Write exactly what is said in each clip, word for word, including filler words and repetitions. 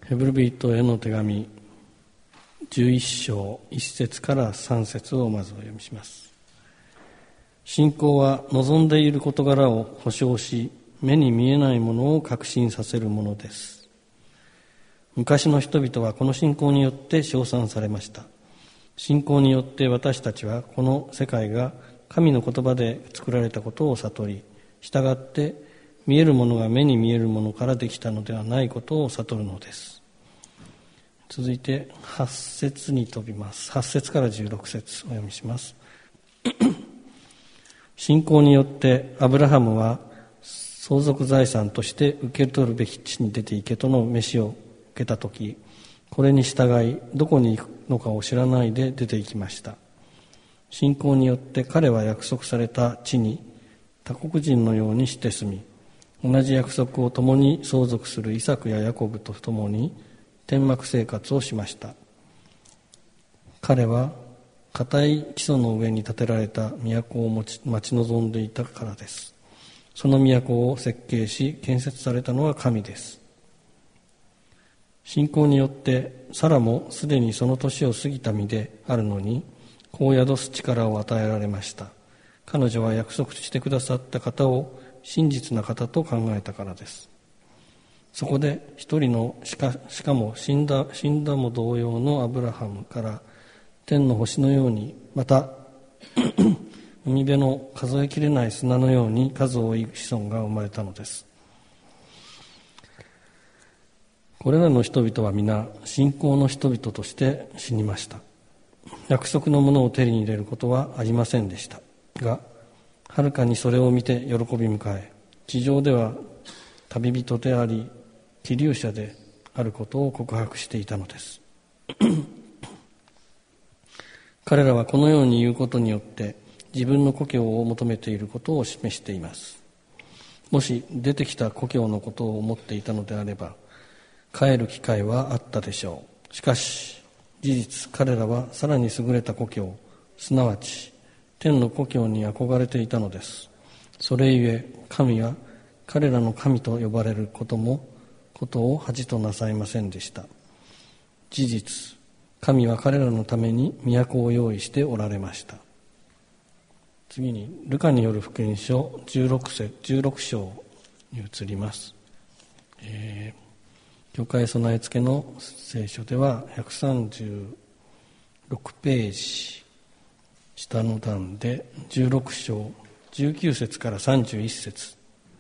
ヘブル人への手紙じゅういっ章いち節からさん節をまずお読みします。信仰は望んでいる事柄を保証し、目に見えないものを確信させるものです。昔の人々はこの信仰によって称賛されました。信仰によって私たちはこの世界が神の言葉で作られたことを悟り、従って見えるものが目に見えるものからできたのではないことを悟るのです。続いてはち節に飛びます。はち節からじゅうろく節お読みします。信仰によってアブラハムは相続財産として受け取るべき地に出て行けとの召しを受けたとき、これに従いどこに行くのかを知らないで出て行きました。信仰によって彼は約束された地に他国人のようにして住み、同じ約束を共に相続するイサクやヤコブと共に天幕生活をしました。彼は固い基礎の上に建てられた都を持ち待ち望んでいたからです。その都を設計し建設されたのは神です。信仰によってサラもすでにその年を過ぎた身であるのに子を宿す力を与えられました。彼女は約束してくださった方を真実な方と考えたからです。そこで一人のしか、しかも死んだ、死んだも同様のアブラハムから天の星のように、また海辺の数えきれない砂のように数多い子孫が生まれたのです。これらの人々は皆信仰の人々として死にました。約束のものを手に入れることはありませんでしたが、はるかにそれを見て喜び迎え、地上では旅人であり寄留者であることを告白していたのです彼らはこのように言うことによって自分の故郷を求めていることを示しています。もし出てきた故郷のことを思っていたのであれば帰る機会はあったでしょう。しかし事実彼らはさらに優れた故郷、すなわち天の故郷に憧れていたのです。それゆえ神は彼らの神と呼ばれることもことを恥となさいませんでした。事実神は彼らのために都を用意しておられました。次にルカによる福音書じゅうろく節じゅうろく章に移ります。えー、教会備え付けの聖書ではひゃくさんじゅうろくページ下の段でじゅうろく章じゅうきゅう節からさんじゅういち節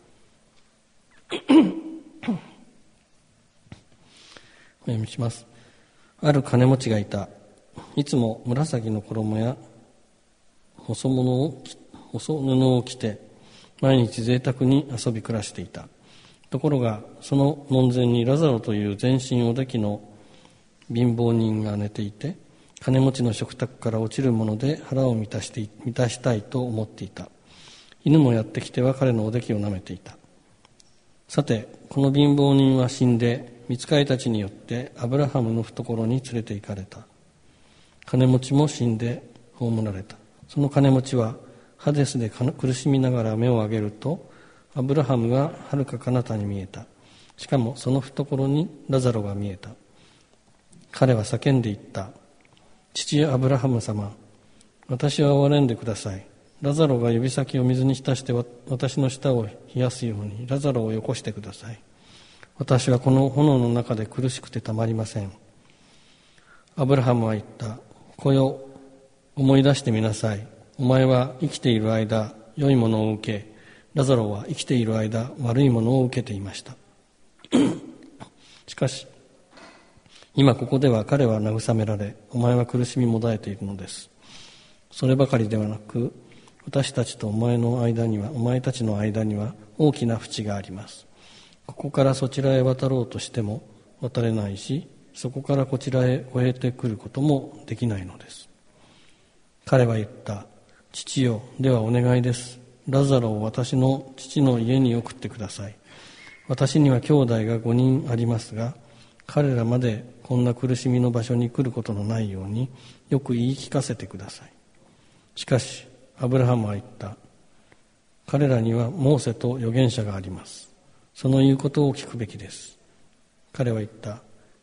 お読みします。ある金持ちがいた。いつも紫の衣や細物を細布を着て毎日贅沢に遊び暮らしていた。ところがその門前にラザロという全身おできの貧乏人が寝ていて、金持ちの食卓から落ちるもので腹を満たして満たしたいと思っていた。犬もやってきては彼のおできを舐めていた。さてこの貧乏人は死んで御使いたちによってアブラハムの懐に連れて行かれた。金持ちも死んで葬られた。その金持ちはハデスで苦しみながら目を上げるとアブラハムがはるか彼方に見えた。しかもその懐にラザロが見えた。彼は叫んで言った。父アブラハム様、私は憐れんでください。ラザロが指先を水に浸して私の舌を冷やすようにラザロをよこしてください。私はこの炎の中で苦しくてたまりません。アブラハムは言った。子よ、思い出してみなさい。お前は生きている間良いものを受け、ラザロは生きている間悪いものを受けていましたしかし今ここでは彼は慰められ、お前は苦しみもだえているのです。そればかりではなく、私たちとお前の間にはお前たちの間には大きな淵があります。ここからそちらへ渡ろうとしても渡れないし、そこからこちらへ越えてくることもできないのです。彼は言った。父よ、ではお願いです。ラザロを私の父の家に送ってください。私には兄弟が五人ありますが、彼らまでこんな苦しみの場所に来ることのないようによく言い聞かせてください。しかしアブラハムは言った。彼らにはモーセと預言者があります。その言うことを聞くべきです。彼は言った。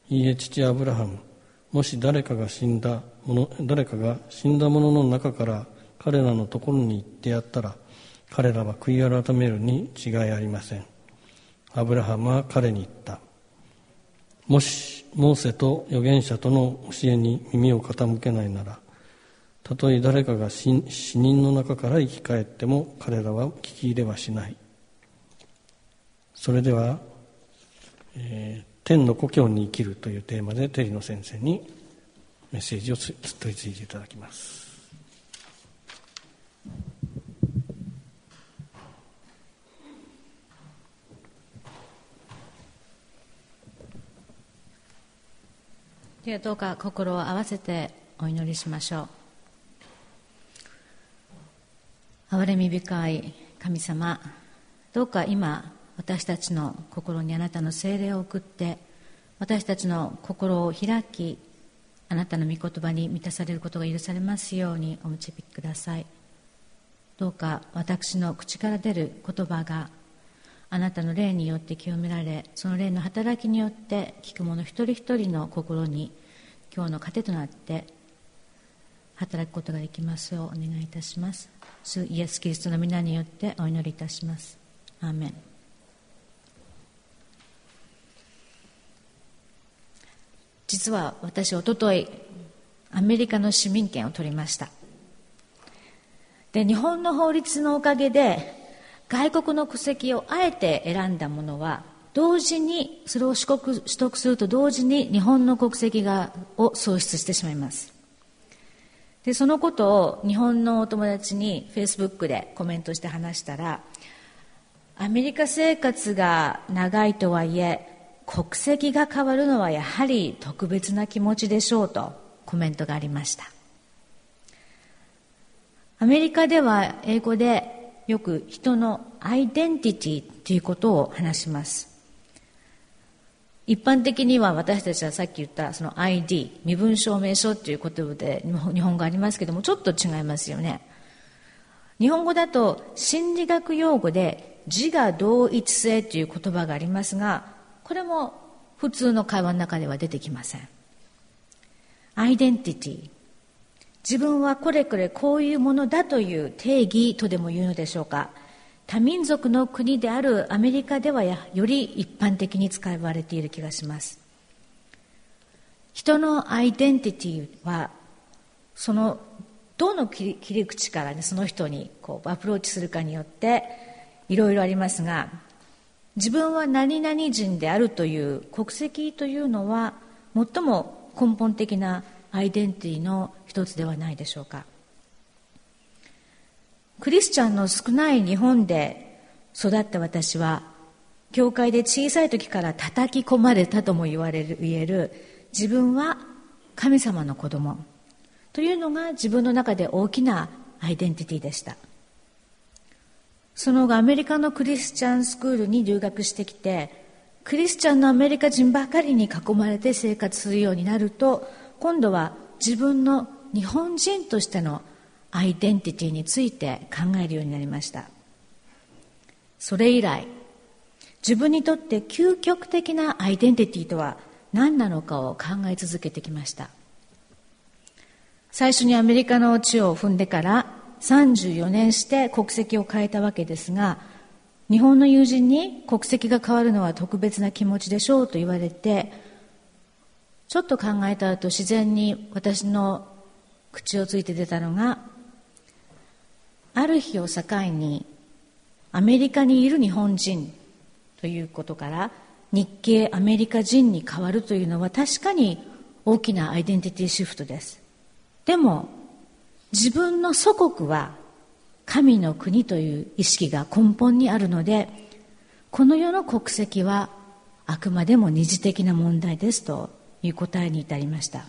いいえ、父アブラハム、もし誰かが死んだもの誰かが死んだ者の中から彼らのところに行ってやったら、彼らは悔い改めるに違いありません。アブラハムは彼に言った。もしモーセと預言者との教えに耳を傾けないなら、たとえ誰かが 死, 死人の中から生き返っても彼らは聞き入れはしない。それでは、えー、天の故郷に生きるというテーマでテリーの先生にメッセージを取り次いでいただきます。 ではどうか心を合わせてお祈りしましょう。憐れみ深い神様、どうか今私たちの心にあなたの聖霊を送って、私たちの心を開き、あなたの御言葉に満たされることが許されますようにお導きください。どうか私の口から出る言葉があなたの霊によって清められ、その霊の働きによって聞く者一人一人の心に今日の糧となって働くことができますようお願いいたします。主イエスキリストの皆によってお祈りいたします。アーメン。実は私、おとといアメリカの市民権を取りました。で、日本の法律のおかげで外国の戸籍をあえて選んだものは、同時にそれを取得、取得すると同時に日本の国籍がを喪失してしまいます。で、そのことを日本のお友達にフェイスブックでコメントして話したら、アメリカ生活が長いとはいえ国籍が変わるのはやはり特別な気持ちでしょうとコメントがありました。アメリカでは英語でよく人のアイデンティティということを話します。一般的には私たちはさっき言ったその アイディー、身分証明書という言葉で日本語ありますけども、ちょっと違いますよね。日本語だと心理学用語で自我同一性という言葉がありますが、これも普通の会話の中では出てきません。アイデンティティ、自分はこれこれこういうものだという定義とでも言うのでしょうか。多民族の国であるアメリカではより一般的に使われている気がします。人のアイデンティティはそのどの切り口から、ね、その人にこうアプローチするかによっていろいろありますが、自分は何々人であるという国籍というのは最も根本的なアイデンティティの一つではないでしょうか。クリスチャンの少ない日本で育った私は、教会で小さい時から叩き込まれたとも言われる言える自分は神様の子供というのが自分の中で大きなアイデンティティでした。その後アメリカのクリスチャンスクールに留学してきて、クリスチャンのアメリカ人ばかりに囲まれて生活するようになると、今度は自分の日本人としてのアイデンティティについて考えるようになりました。それ以来、自分にとって究極的なアイデンティティとは何なのかを考え続けてきました。最初にアメリカの地を踏んでからさんじゅうよねんして国籍を変えたわけですが、日本の友人に国籍が変わるのは特別な気持ちでしょうと言われて、ちょっと考えた後自然に私の口をついて出たのが、ある日を境にアメリカにいる日本人ということから日系アメリカ人に変わるというのは確かに大きなアイデンティティシフトです。でも自分の祖国は神の国という意識が根本にあるので、この世の国籍はあくまでも二次的な問題ですという答えに至りました。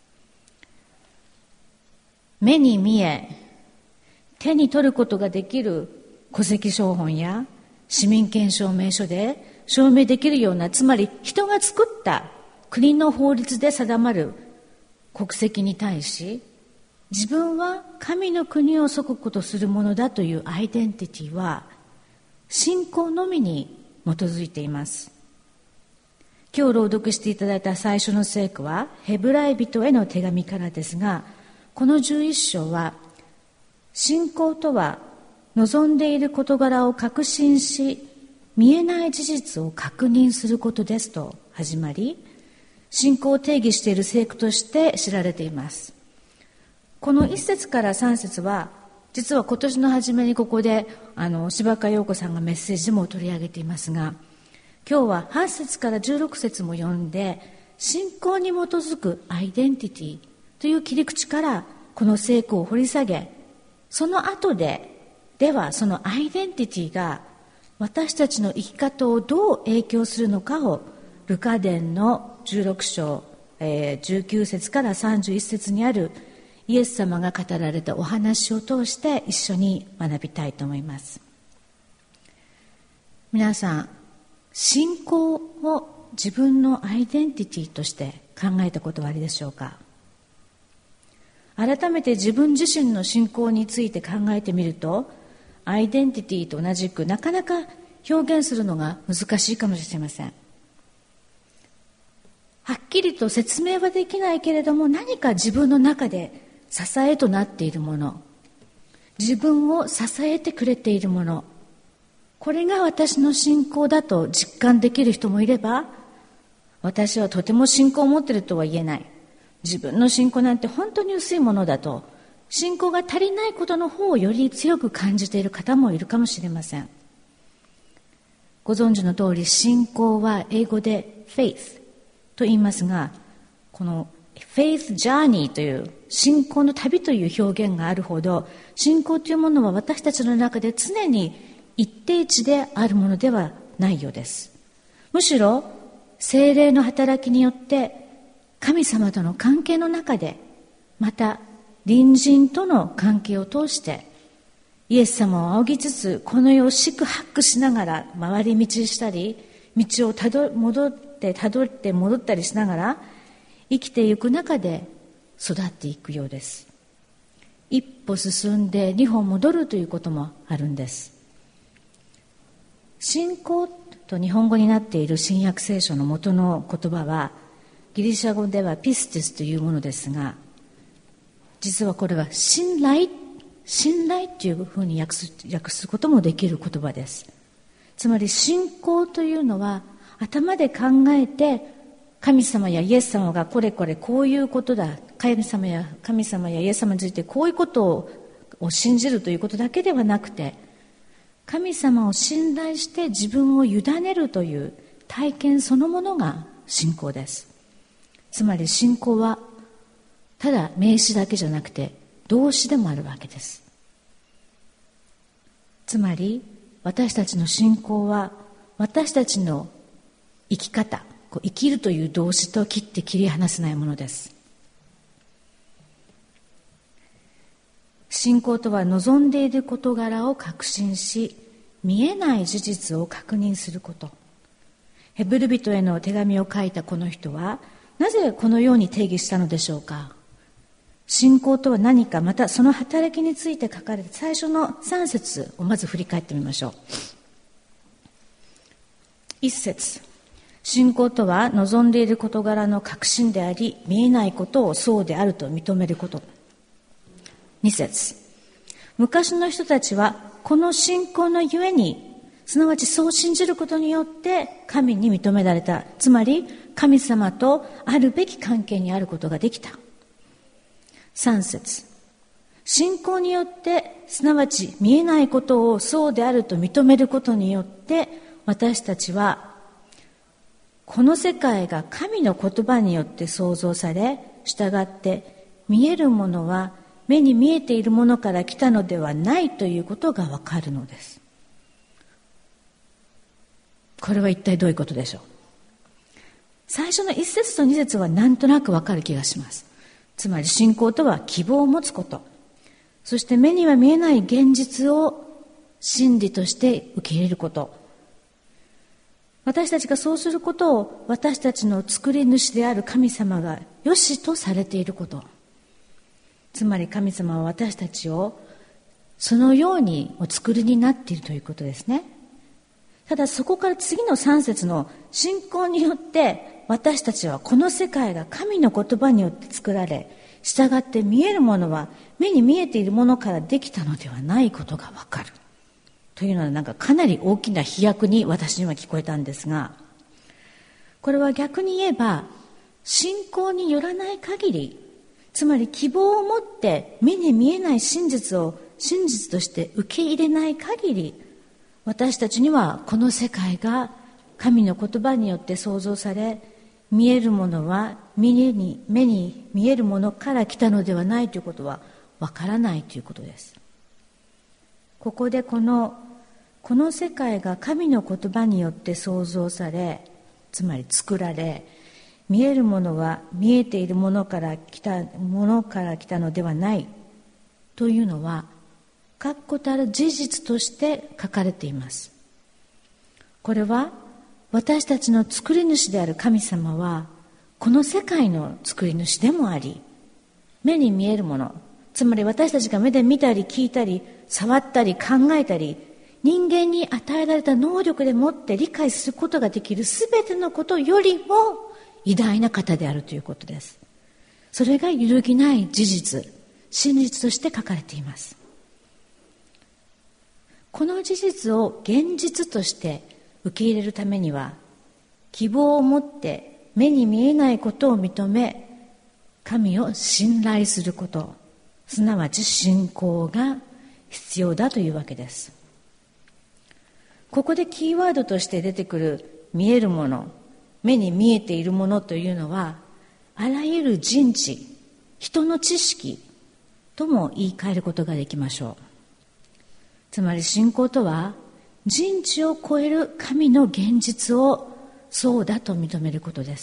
目に見え手に取ることができる戸籍抄本や市民権証明書で証明できるような、つまり人が作った国の法律で定まる国籍に対し、自分は神の国を祖国とするものだというアイデンティティは信仰のみに基づいています。 今日朗読していただいた最初の聖句はヘブライ人への手紙からですが、このじゅういっ章は信仰とは望んでいる事柄を確信し、見えない事実を確認することですと始まり、信仰を定義している聖句として知られています。このいっ節からさん節は、実は今年の初めにここであの柴川陽子さんがメッセージでも取り上げていますが、今日ははち節からじゅうろく節も読んで、信仰に基づくアイデンティティという切り口からこの聖句を掘り下げ、その後でではそのアイデンティティが私たちの生き方をどう影響するのかをルカ伝のじゅうろく章、えー、じゅうきゅう節からさんじゅういっ節にあるイエス様が語られたお話を通して一緒に学びたいと思います。皆さん、信仰を自分のアイデンティティとして考えたことはありでしょうか。改めて自分自身の信仰について考えてみると、アイデンティティと同じくなかなか表現するのが難しいかもしれません。はっきりと説明はできないけれども、何か自分の中で支えとなっているもの、自分を支えてくれているもの、これが私の信仰だと実感できる人もいれば、私はとても信仰を持っているとは言えない、自分の信仰なんて本当に薄いものだと、信仰が足りないことの方をより強く感じている方もいるかもしれません。ご存知の通り、信仰は英語で faith と言いますが、この faith journey という信仰の旅という表現があるほど、信仰というものは私たちの中で常に一定値であるものではないようです。むしろ聖霊の働きによって神様との関係の中で、また隣人との関係を通してイエス様を仰ぎつつ、この世を四苦八苦しながら回り道したり、道をたど戻ってたどって戻ったりしながら生きていく中で育っていくようです。一歩進んで二歩戻るということもあるんです。信仰と日本語になっている新約聖書の元の言葉は、ギリシャ語ではピスティスというものですが、実はこれは信頼、信頼というふうに訳す、訳すこともできる言葉です。つまり信仰というのは、頭で考えて神様やイエス様がこれこれこういうことだ、神様や神様やイエス様についてこういうことを信じるということだけではなくて、神様を信頼して自分を委ねるという体験そのものが信仰です。つまり信仰はただ名詞だけじゃなくて動詞でもあるわけです。つまり私たちの信仰は私たちの生き方、生きるという動詞と切って切り離せないものです。信仰とは望んでいる事柄を確信し、見えない事実を確認すること。ヘブル人への手紙を書いたこの人は、なぜこのように定義したのでしょうか。信仰とは何か、またその働きについて書かれた最初のさん節をまず振り返ってみましょう。いっ節、信仰とは望んでいる事柄の確信であり、見えないことをそうであると認めること。に節、昔の人たちはこの信仰のゆえに、すなわちそう信じることによって神に認められた。つまり神様とあるべき関係にあることができた。さん節、信仰によって、すなわち見えないことをそうであると認めることによって、私たちはこの世界が神の言葉によって創造され、従って見えるものは目に見えているものから来たのではないということがわかるのです。これは一体どういうことでしょう。最初の一節と二節はなんとなくわかる気がします。つまり信仰とは希望を持つこと、そして目には見えない現実を真理として受け入れること、私たちがそうすることを私たちの作り主である神様が良しとされていること、つまり神様は私たちをそのようにお作りになっているということですね。 ただそこから次のさん節の信仰によって私たちはこの世界が神の言葉によって作られ、従って見えるものは目に見えているものからできたのではないことがわかるというのは、なんかかなり大きな飛躍に私には聞こえたんですが、これは逆に言えば信仰によらない限り、つまり希望を持って目に見えない真実を真実として受け入れない限り、私たちにはこの世界が神の言葉によって創造され、見えるものは目に、目に見えるものから来たのではないということはわからないということです。ここでこのこの世界が神の言葉によって創造され、つまり作られ、見えるものは見えているものから来たものから来たのではないというのは、確固たる事実として書かれています。これは私たちの作り主である神様はこの世界の作り主でもあり、目に見えるもの、つまり私たちが目で見たり聞いたり触ったり考えたり、人間に与えられた能力でもって理解することができるすべてのことよりも偉大な方であるということです。それが揺るぎない事実、真実として書かれています。この事実を現実として受け入れるためには、希望を持って目に見えないことを認め、神を信頼すること、すなわち信仰が必要だというわけです。ここでキーワードとして出てくる見えるもの、目に見えているものというのは、あらゆる人知、人の知識とも言い換えることができましょう。つまり信仰とは、人知を超える神の現実をそうだと認めることです。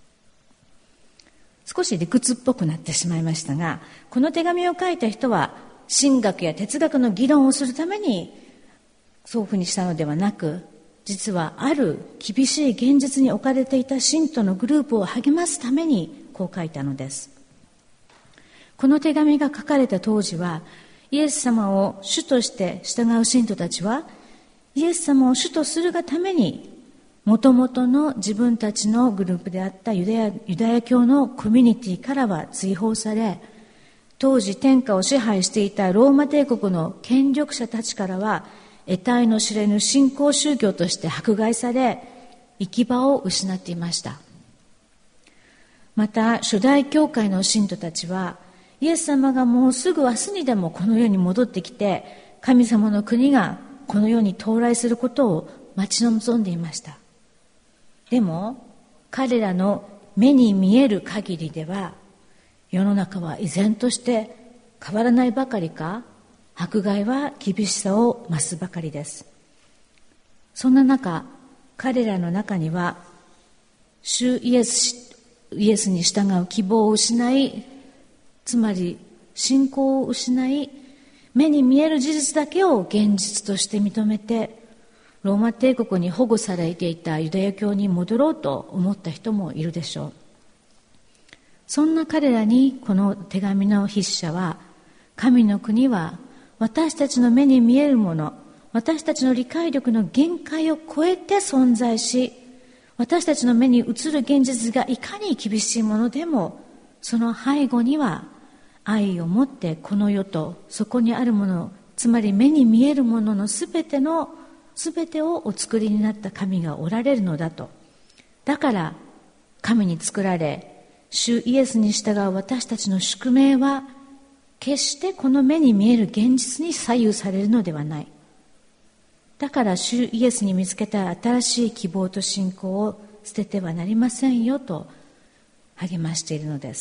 少し理屈っぽくなってしまいましたが、この手紙を書いた人は神学や哲学の議論をするためにそういうふうにしたのではなく、実はある厳しい現実に置かれていた信徒のグループを励ますためにこう書いたのです。この手紙が書かれた当時は、イエス様を主として従う信徒たちは、イエス様を主とするがために、もともとの自分たちのグループであったユダヤ、ユダヤ教のコミュニティからは追放され、当時天下を支配していたローマ帝国の権力者たちからは、得体の知れぬ新興宗教として迫害され、行き場を失っていました。また、初代教会の信徒たちは、イエス様がもうすぐ明日にでもこの世に戻ってきて、神様の国がこの世に到来することを待ち望んでいました。でも、彼らの目に見える限りでは、世の中は依然として変わらないばかりか、迫害は厳しさを増すばかりです。そんな中、彼らの中には、主イエス、イエスに従う希望を失い、つまり信仰を失い、目に見える事実だけを現実として認めて、ローマ帝国に保護されていたユダヤ教に戻ろうと思った人もいるでしょう。そんな彼らにこの手紙の筆者は、神の国は私たちの目に見えるもの、私たちの理解力の限界を超えて存在し、私たちの目に映る現実がいかに厳しいものでも、その背後には愛を持ってこの世とそこにあるもの、つまり目に見えるもののすべてのすべてをお作りになった神がおられるのだと。だから神に作られ、主イエスに従う私たちの宿命は決してこの目に見える現実に左右されるのではない。だから主イエスに見つけた新しい希望と信仰を捨ててはなりませんよと励ましているのです。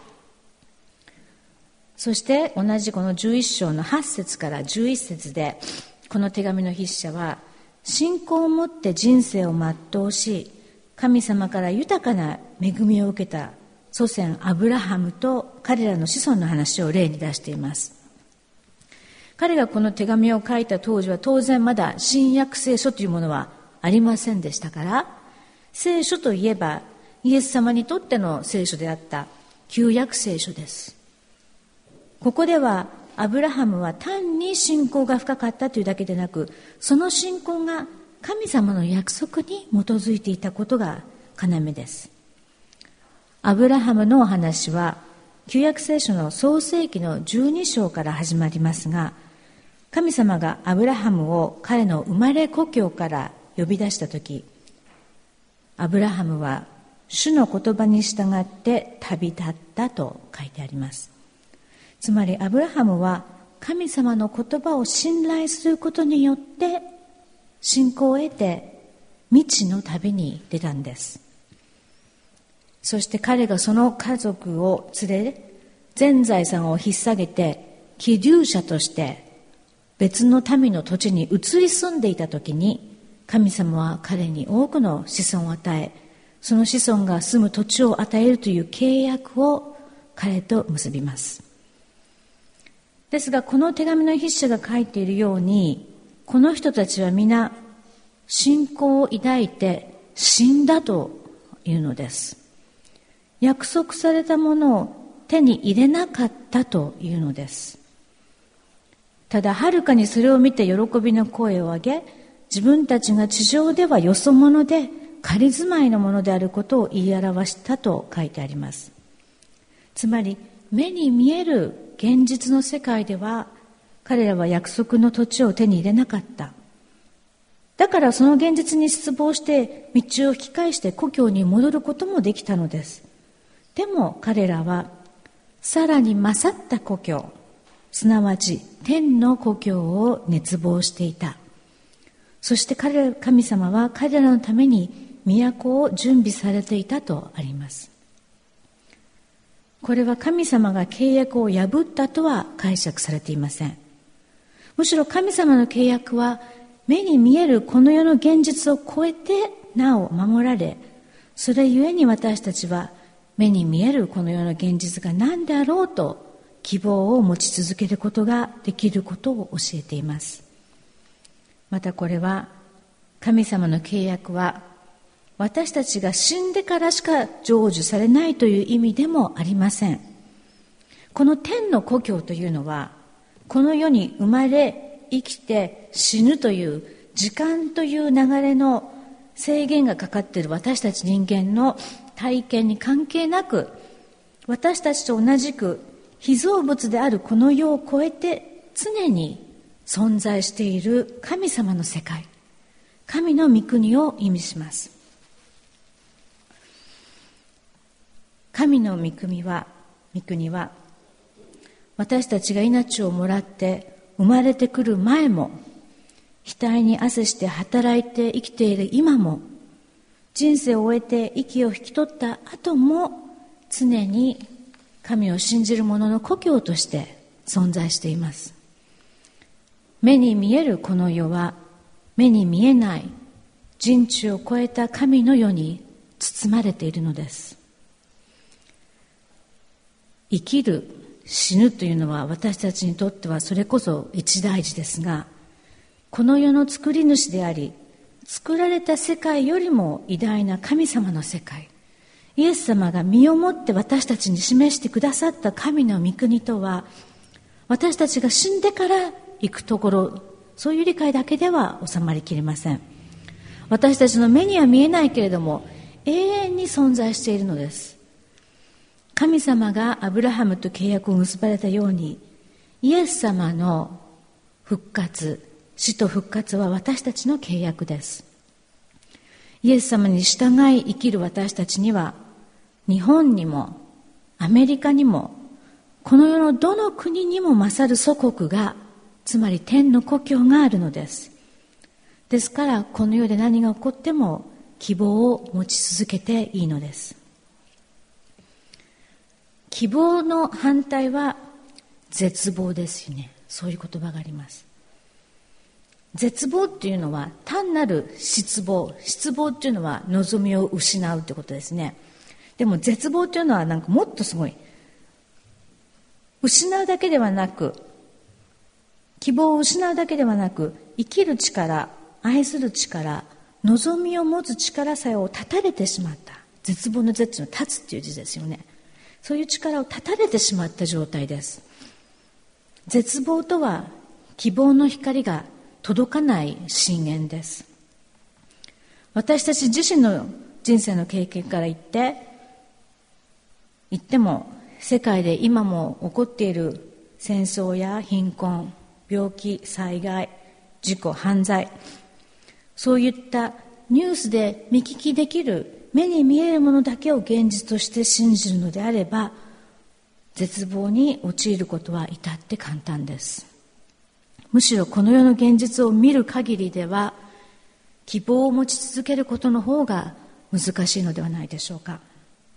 そして同じこのじゅういっ章のはち節からじゅういち節で、この手紙の筆者は、信仰を持って人生を全うし、神様から豊かな恵みを受けた祖先アブラハムと彼らの子孫の話を例に出しています。彼がこの手紙を書いた当時は当然まだ新約聖書というものはありませんでしたから、聖書といえばイエス様にとっての聖書であった旧約聖書です。ここではアブラハムは単に信仰が深かったというだけでなく、その信仰が神様の約束に基づいていたことが要です。アブラハムのお話は旧約聖書の創世記のじゅうに章から始まりますが、神様がアブラハムを彼の生まれ故郷から呼び出したとき、アブラハムは主の言葉に従って旅立ったと書いてあります。つまりアブラハムは神様の言葉を信頼することによって信仰を得て未知の旅に出たんです。そして彼がその家族を連れ、全財産を引っ提げて寄留者として別の民の土地に移り住んでいたときに、神様は彼に多くの子孫を与え、その子孫が住む土地を与えるという契約を彼と結びます。ですが、この手紙の筆者が書いているように、この人たちは皆信仰を抱いて死んだというのです。約束されたものを手に入れなかったというのです。ただ、はるかにそれを見て喜びの声を上げ、自分たちが地上ではよそ者で仮住まいのものであることを言い表したと書いてあります。つまり、目に見える現実の世界では彼らは約束の土地を手に入れなかった。だからその現実に失望して道を引き返して故郷に戻ることもできたのです。でも彼らはさらに勝った故郷、すなわち天の故郷を熱望していた。そして彼神様は彼らのために都を準備されていたとあります。これは神様が契約を破ったとは解釈されていません。むしろ神様の契約は目に見えるこの世の現実を超えてなお守られ、それゆえに私たちは目に見えるこの世の現実が何であろうと希望を持ち続けることができることを教えています。またこれは神様の契約は私たちが死んでからしか成就されないという意味でもありません。この天の故郷というのはこの世に生まれ生きて死ぬという時間という流れの制限がかかっている私たち人間の体験に関係なく、私たちと同じく被造物であるこの世を超えて常に存在している神様の世界、神の御国を意味します。神の御国は、御国は私たちが命をもらって生まれてくる前も、額に汗して働いて生きている今も、人生を終えて息を引き取った後も常に神を信じる者の故郷として存在しています。目に見えるこの世は目に見えない人知を超えた神の世に包まれているのです。生きる、死ぬというのは私たちにとってはそれこそ一大事ですが、この世の作り主であり、作られた世界よりも偉大な神様の世界、イエス様が身をもって私たちに示してくださった神の御国とは、私たちが死んでから行くところ、そういう理解だけでは収まりきれません。私たちの目には見えないけれども永遠に存在しているのです。神様がアブラハムと契約を結ばれたように、イエス様の復活、死と復活は私たちの契約です。イエス様に従い生きる私たちには、日本にもアメリカにもこの世のどの国にも勝る祖国が、つまり天の故郷があるのです。ですからこの世で何が起こっても希望を持ち続けていいのです。希望の反対は絶望ですよね。そういう言葉があります。絶望っていうのは単なる失望、失望っていうのは望みを失うってことですね。でも絶望っていうのはなんかもっとすごい、失うだけではなく、希望を失うだけではなく、生きる力、愛する力、望みを持つ力さえを断たれてしまった。絶望の絶の立つっていう字ですよね。そういう力を断たれてしまった状態です。絶望とは希望の光が届かない深淵です。 私たち自身の人生の経験から言って言っても、世界で今も起こっている戦争や貧困、病気、災害、事故、犯罪、そういったニュースで見聞きできる目に見えるものだけを現実として信じるのであれば、絶望に陥ることは至って簡単です。むしろこの世の現実を見る限りでは、希望を持ち続けることの方が難しいのではないでしょうか。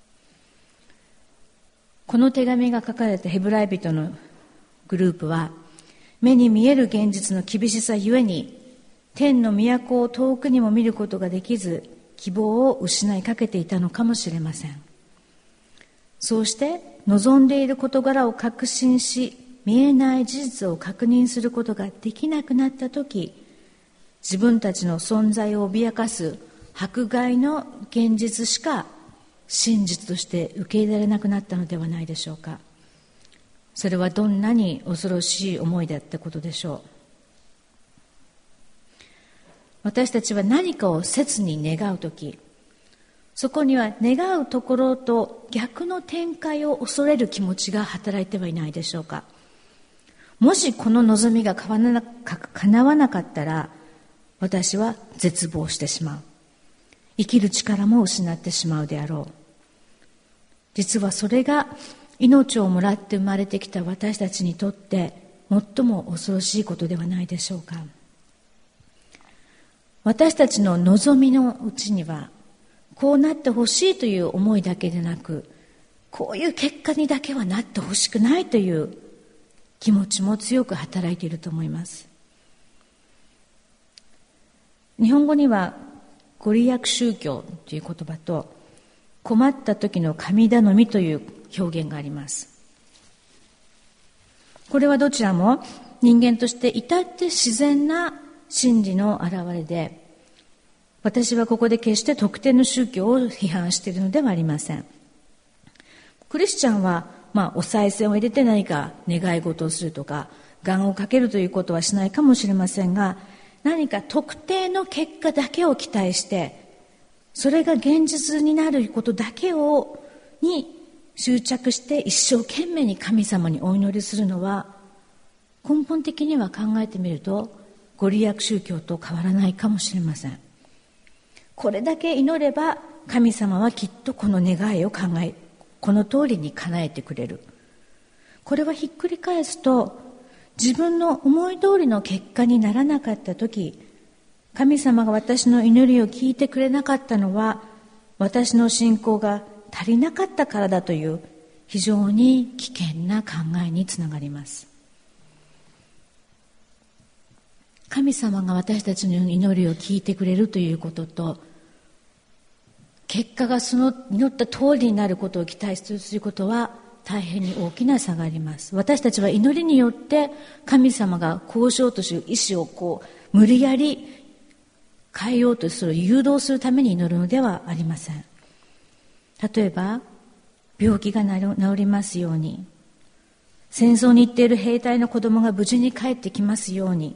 この手紙が書かれたヘブライ人のグループは、目に見える現実の厳しさゆえに、天の都を遠くにも見ることができず、希望を失いかけていたのかもしれません。そうして望んでいる事柄を確信し、見えない事実を確認することができなくなったとき、自分たちの存在を脅かす迫害の現実しか真実として受け入れられなくなったのではないでしょうか。それはどんなに恐ろしい思いだったことでしょう。私たちは何かを切に願うとき、そこには願うところと逆の展開を恐れる気持ちが働いてはいないでしょうか。もしこの望みが叶わなかったら、私は絶望してしまう。生きる力も失ってしまうであろう。実はそれが命をもらって生まれてきた私たちにとって最も恐ろしいことではないでしょうか。私たちの望みのうちには、こうなってほしいという思いだけでなく、こういう結果にだけはなってほしくないという気持ちも強く働いていると思います。日本語にはご利益宗教という言葉と、困った時の神頼みという表現があります。これはどちらも人間として至って自然な真理の表れで、私はここで決して特定の宗教を批判しているのではありません。クリスチャンは、まあ、お賽銭を入れて何か願い事をするとか、願をかけるということはしないかもしれませんが、何か特定の結果だけを期待して、それが現実になることだけをに執着して一生懸命に神様にお祈りするのは、根本的には考えてみるとご利益宗教と変わらないかもしれません。これだけ祈れば神様はきっとこの願いを考え、この通りに叶えてくれる。これはひっくり返すと、自分の思い通りの結果にならなかったとき、神様が私の祈りを聞いてくれなかったのは、私の信仰が足りなかったからだという非常に危険な考えにつながります。神様が私たちの祈りを聞いてくれるということと、結果がその祈った通りになることを期待することは大変に大きな差があります。私たちは祈りによって神様がこうしようとする意志をこう無理やり変えようとする、誘導するために祈るのではありません。例えば病気が治りますように、戦争に行っている兵隊の子供が無事に帰ってきますように、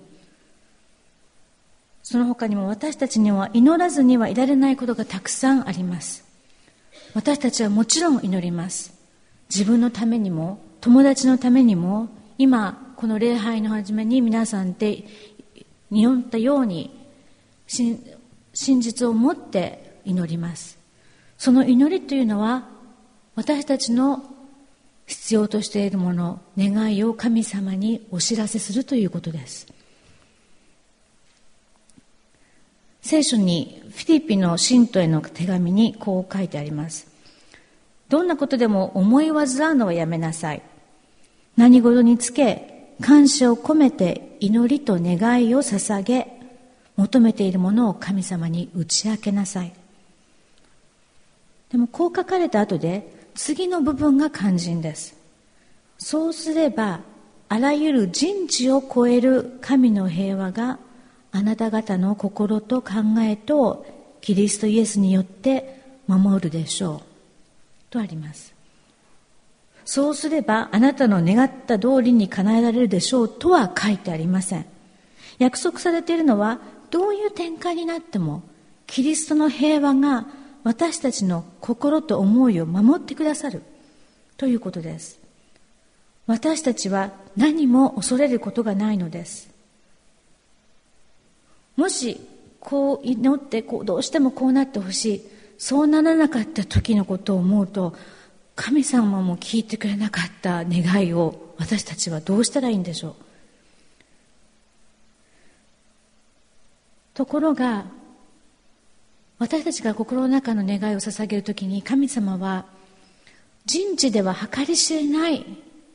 その他にも私たちには祈らずにはいられないことがたくさんあります。私たちはもちろん祈ります。自分のためにも、友達のためにも、今この礼拝の初めに皆さんで祈ったように真実を持って祈ります。その祈りというのは、私たちの必要としているもの、願いを神様にお知らせするということです。聖書にフィリピの信徒への手紙にこう書いてあります。どんなことでも思い煩うのはやめなさい。何事につけ感謝を込めて祈りと願いを捧げ、求めているものを神様に打ち明けなさい。でもこう書かれた後で次の部分が肝心です。そうすればあらゆる人知を超える神の平和があなた方の心と考えとキリストイエスによって守るでしょうとあります。そうすればあなたの願った通りに叶えられるでしょうとは書いてありません。約束されているのは、どういう展開になってもキリストの平和が私たちの心と思いを守ってくださるということです。私たちは何も恐れることがないのです。もしこう祈ってこうどうしてもこうなってほしい、そうならなかった時のことを思うと、神様も聞いてくれなかった願いを私たちはどうしたらいいんでしょう。ところが私たちが心の中の願いを捧げるときに、神様は人知では計り知れない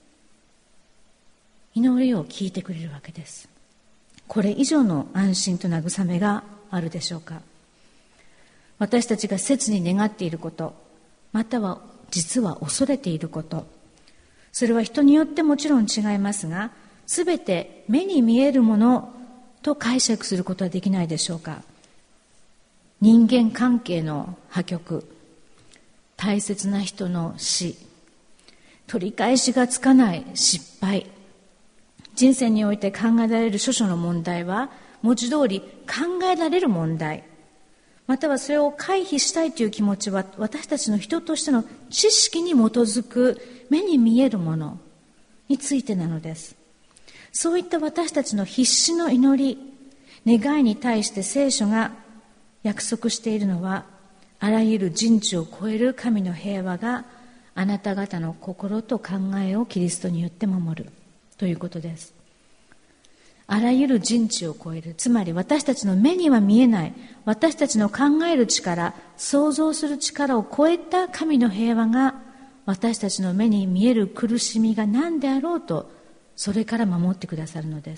祈りを聞いてくれるわけです。これ以上の安心と慰めがあるでしょうか。私たちが切に願っていること、または実は恐れていること、それは人によってもちろん違いますが、すべて目に見えるものと解釈することはできないでしょうか。人間関係の破局、大切な人の死、取り返しがつかない失敗、人生において考えられる諸々の問題は文字通り考えられる問題、またはそれを回避したいという気持ちは私たちの人としての知識に基づく目に見えるものについてなのです。そういった私たちの必死の祈り、願いに対して聖書が約束しているのは、あらゆる人知を超える神の平和があなた方の心と考えをキリストによって守るということです。あらゆる人知を超える、つまり私たちの目には見えない、私たちの考える力、想像する力を超えた神の平和が私たちの目に見える苦しみが何であろうと、それから守ってくださるのです。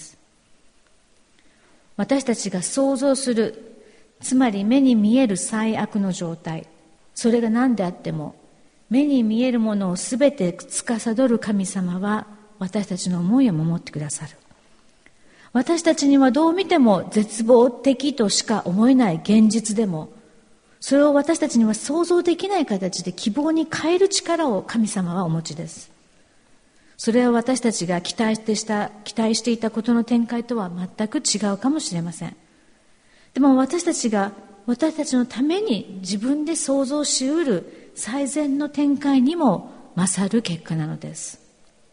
私たちが想像する、つまり目に見える最悪の状態、それが何であっても目に見えるものをすべて司る神様は私たちの思いを守ってくださる。私たちにはどう見ても絶望的としか思えない現実でも、それを私たちには想像できない形で希望に変える力を神様はお持ちです。それは私たちが期待してした、期待していたことの展開とは全く違うかもしれません。でも私たちが私たちのために自分で想像しうる最善の展開にも勝る結果なのです。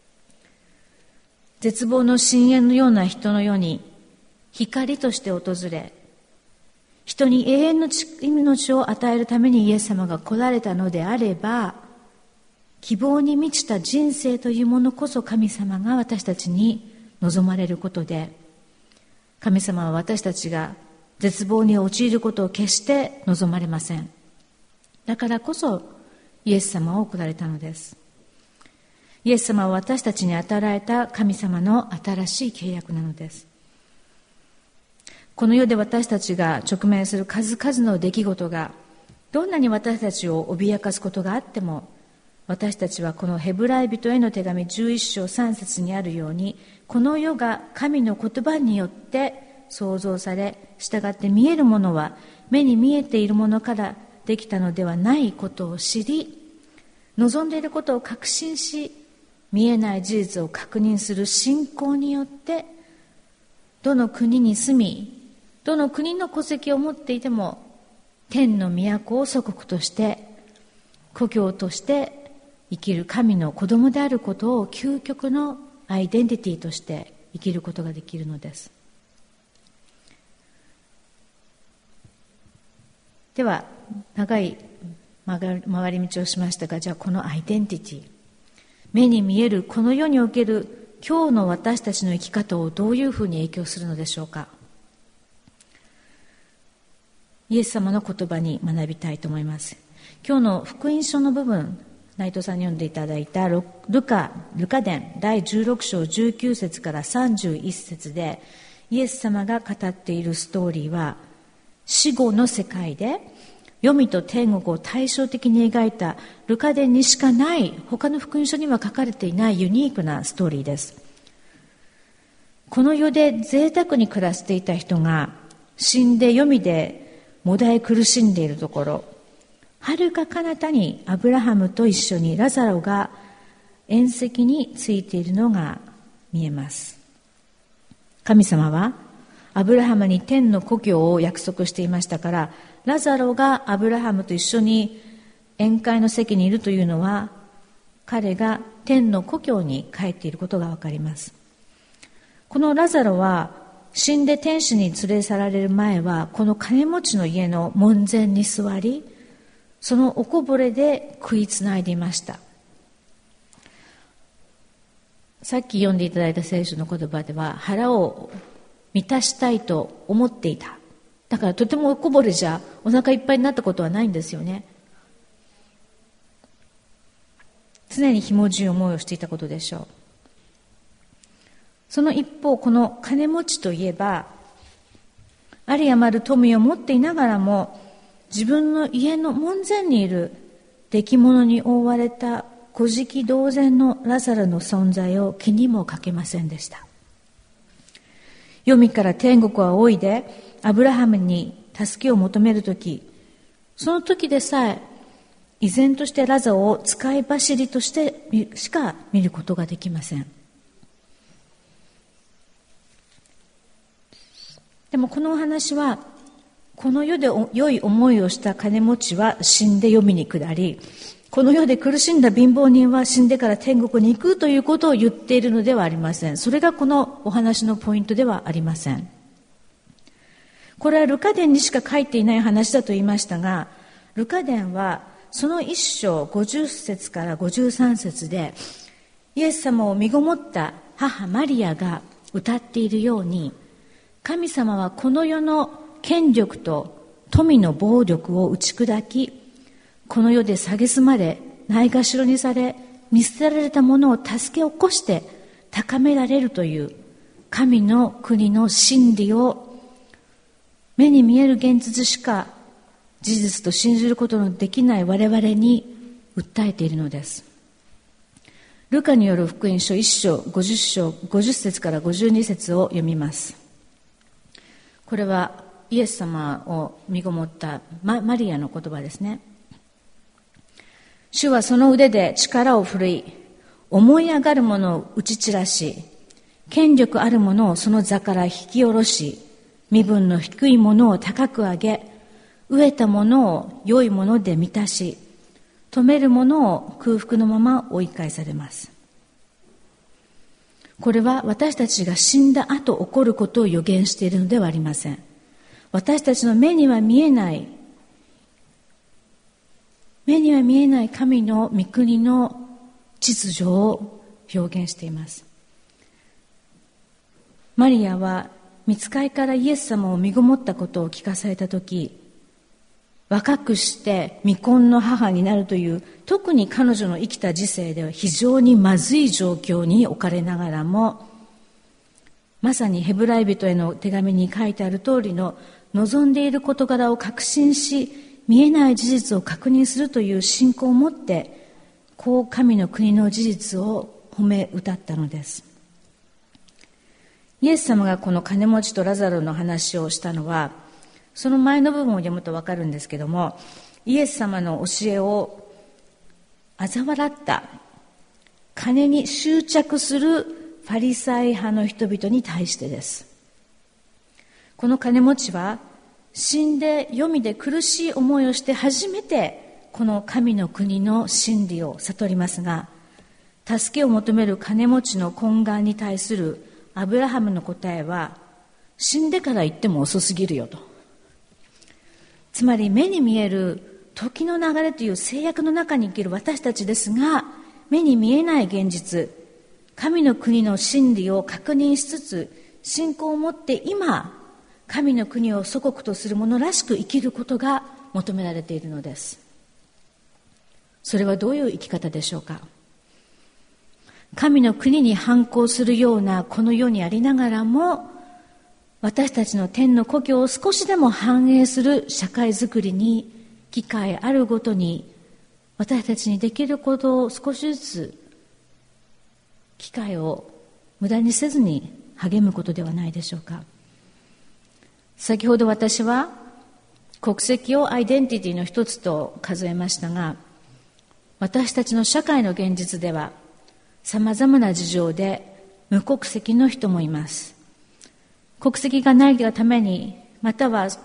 絶望の深淵のような人の世に光として訪れ、人に永遠の命を与えるためにイエス様が来られたのであれば、希望に満ちた人生というものこそ神様が私たちに望まれることで、神様は私たちが絶望に陥ることを決して望まれません。だからこそイエス様を送られたのです。イエス様は私たちに与えられた神様の新しい契約なのです。この世で私たちが直面する数々の出来事がどんなに私たちを脅かすことがあっても、私たちはこのヘブライ人への手紙じゅういっ章さん節にあるように、この世が神の言葉によって創造され、従って見えるものは目に見えているものからできたのではないことを知り、望んでいることを確信し、見えない事実を確認する信仰によって、どの国に住み、どの国の戸籍を持っていても、天の都を祖国として、故郷として生きる神の子供であることを究極のアイデンティティとして生きることができるのです。では、長い回り道をしましたが、じゃあこのアイデンティティ、目に見えるこの世における今日の私たちの生き方をどういうふうに影響するのでしょうか。イエス様の言葉に学びたいと思います。今日の福音書の部分、内藤さんに読んでいただいたルカ、ルカ伝第じゅうろく章じゅうきゅう節からさんじゅういち節で、イエス様が語っているストーリーは、死後の世界で黄泉と天国を対照的に描いたルカ伝にしかない他の福音書には書かれていないユニークなストーリーです。この世で贅沢に暮らしていた人が死んで黄泉でもだえ苦しんでいるところ、遥か彼方にアブラハムと一緒にラザロが縁石についているのが見えます。神様はアブラハムに天の故郷を約束していましたから、 ラザロがアブラハムと一緒に宴会の席にいるというのは、彼が天の故郷に帰っていることがわかります。このラザロは死んで天使に連れ去られる前は、この金持ちの家の門前に座り、そのおこぼれで食いつないでいました。さっき読んでいただいた聖書の言葉では、腹を満たしたいと思っていた。だからとてもおこぼれじゃお腹いっぱいになったことはないんですよね。常にひもじい思いをしていたことでしょう。その一方、この金持ちといえば、有り余る富を持っていながらも、自分の家の門前にいる出来物に覆われた孤寂同然のラザロの存在を気にもかけませんでした。黄泉から天国を仰いでアブラハムに助けを求めるとき、その時でさえ依然としてラザロを使い走りとしてしか見ることができません。でもこのお話は、この世で良い思いをした金持ちは死んで黄泉に下り、この世で苦しんだ貧乏人は死んでから天国に行くということを言っているのではありません。それがこのお話のポイントではありません。これはルカ伝にしか書いていない話だと言いましたが、ルカ伝はその一章ごじゅっ節からごじゅうさん節で、イエス様を身ごもった母マリアが歌っているように、神様はこの世の権力と富の暴力を打ち砕き、この世で蔑まれ、ないがしろにされ、見捨てられた者を助け起こして高められるという神の国の真理を目に見える現実しか事実と信じることのできない我々に訴えているのです。ルカによる福音書いっ章ごじゅっ章ごじゅっ節からごじゅうに節を読みます。これはイエス様を身ごもったマ, マリアの言葉ですね。主はその腕で力を振るい、思い上がる者を打ち散らし、権力ある者をその座から引き下ろし、身分の低い者を高く上げ、飢えた者を良いもので満たし、富める者を空腹のまま追い返されます。これは私たちが死んだ後起こることを予言しているのではありません。私たちの目には見えない、目には見えない神の御国の秩序を表現しています。マリアは御使いからイエス様を身ごもったことを聞かされたとき、若くして未婚の母になるという、特に彼女の生きた時世では非常にまずい状況に置かれながらも、まさにヘブライ人への手紙に書いてある通りの望んでいる事柄を確信し、見えない事実を確認するという信仰を持って、こう神の国の事実を褒め歌ったのです。イエス様がこの金持ちとラザロの話をしたのは、その前の部分を読むと分かるんですけども、イエス様の教えを嘲笑った金に執着するファリサイ派の人々に対してです。この金持ちは死んで黄泉で苦しい思いをして初めてこの神の国の真理を悟りますが、助けを求める金持ちの懇願に対するアブラハムの答えは、死んでから言っても遅すぎるよと。つまり目に見える時の流れという制約の中に生きる私たちですが、目に見えない現実、神の国の真理を確認しつつ、信仰を持って今、神の国を祖国とする者らしく生きることが求められているのです。それはどういう生き方でしょうか。神の国に反抗するようなこの世にありながらも、私たちの天の故郷を少しでも反映する社会づくりに機会あるごとに、私たちにできることを少しずつ機会を無駄にせずに励むことではないでしょうか。先ほど私は国籍をアイデンティティの一つと数えましたが、私たちの社会の現実ではさまざまな事情で無国籍の人もいます。国籍がないがために、または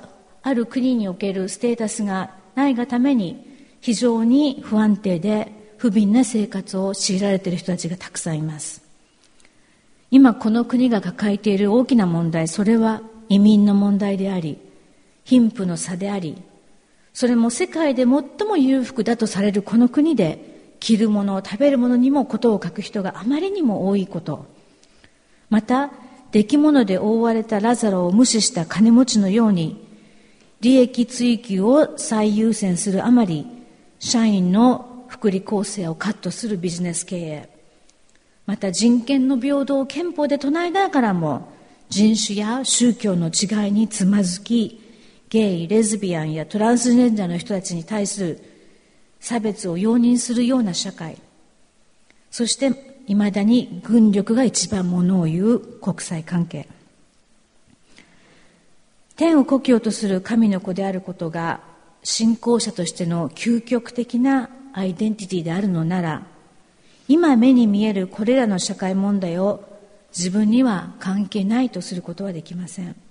ある国におけるステータスがないがために非常に不安定で不憫な生活を強いられている人たちがたくさんいます。今この国が抱えている大きな問題、それは移民の問題であり、貧富の差であり、それも世界で最も裕福だとされるこの国で着るものを食べるものにもことを書く人があまりにも多いこと、また出来物で覆われたラザロを無視した金持ちのように利益追求を最優先するあまり、社員の福利厚生をカットするビジネス経営、また人権の平等を憲法で唱えながらも人種や宗教の違いにつまずき、ゲイ、レズビアンやトランスジェンダーの人たちに対する差別を容認するような社会、そしていまだに軍力が一番ものを言う国際関係、天を故郷とする神の子であることが信仰者としての究極的なアイデンティティであるのなら、今目に見えるこれらの社会問題を自分には関係ないとすることはできません。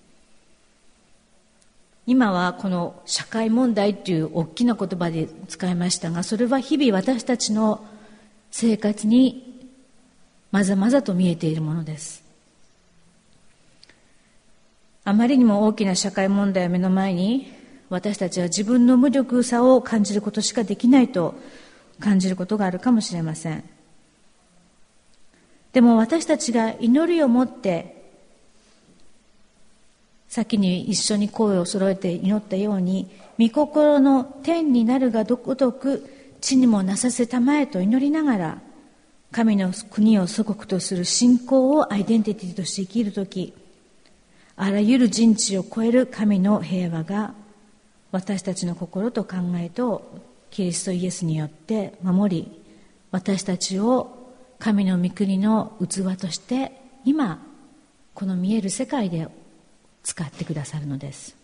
今はこの社会問題という大きな言葉で使いましたが、それは日々私たちの生活にまざまざと見えているものです。あまりにも大きな社会問題を目の前に、私たちは自分の無力さを感じることしかできないと感じることがあるかもしれません。でも私たちが祈りを持って先に一緒に声を揃えて祈ったように、御心の天になるがどことく地にもなさせたまえと祈りながら、神の国を祖国とする信仰をアイデンティティとして生きるとき、あらゆる人知を超える神の平和が私たちの心と考えとキリストイエスによって守り、私たちを神の御国の器として今この見える世界で使ってくださるのです。